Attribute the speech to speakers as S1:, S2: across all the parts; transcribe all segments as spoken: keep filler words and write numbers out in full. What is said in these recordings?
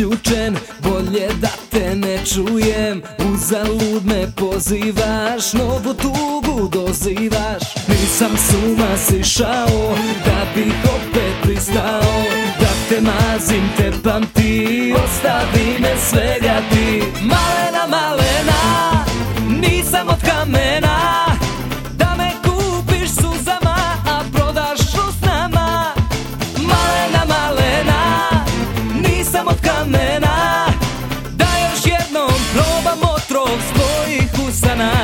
S1: isključen, bolje da te ne čujem. Uzalud me pozivaš, novu tugu dozivaš. Nisam s uma sišao, da bih opet pristao. Da te mazim, te pamti, ostavi me svega ti. Malena, malena, nisam od kamena, da me kupiš suzama, a prodaš usnama. Malena, malena, nisam od kamena, da još jednom probam otrov s tvojih usana.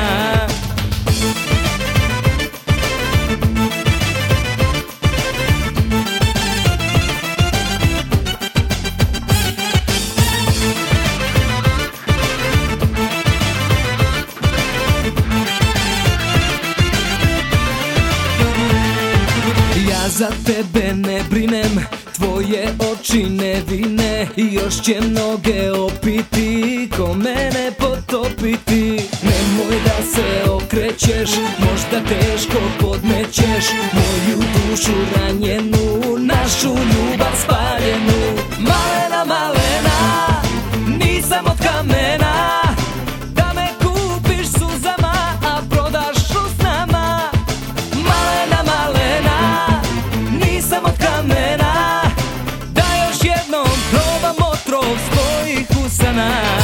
S1: Ja za tebe ne brinem, tvoje oči nevine, i još će mnoge opiti, ko mene potopiti. Nemoj da se okrećeš, možda teško podmećeš moju dušu ranjenu, našu ljubav spaljenu. Malena, malena, nisam od kamena, da me kupiš suzama, a prodaš usnama. Malena, malena, nisam od kamena, da još jednom probam otrov s tvojih usana.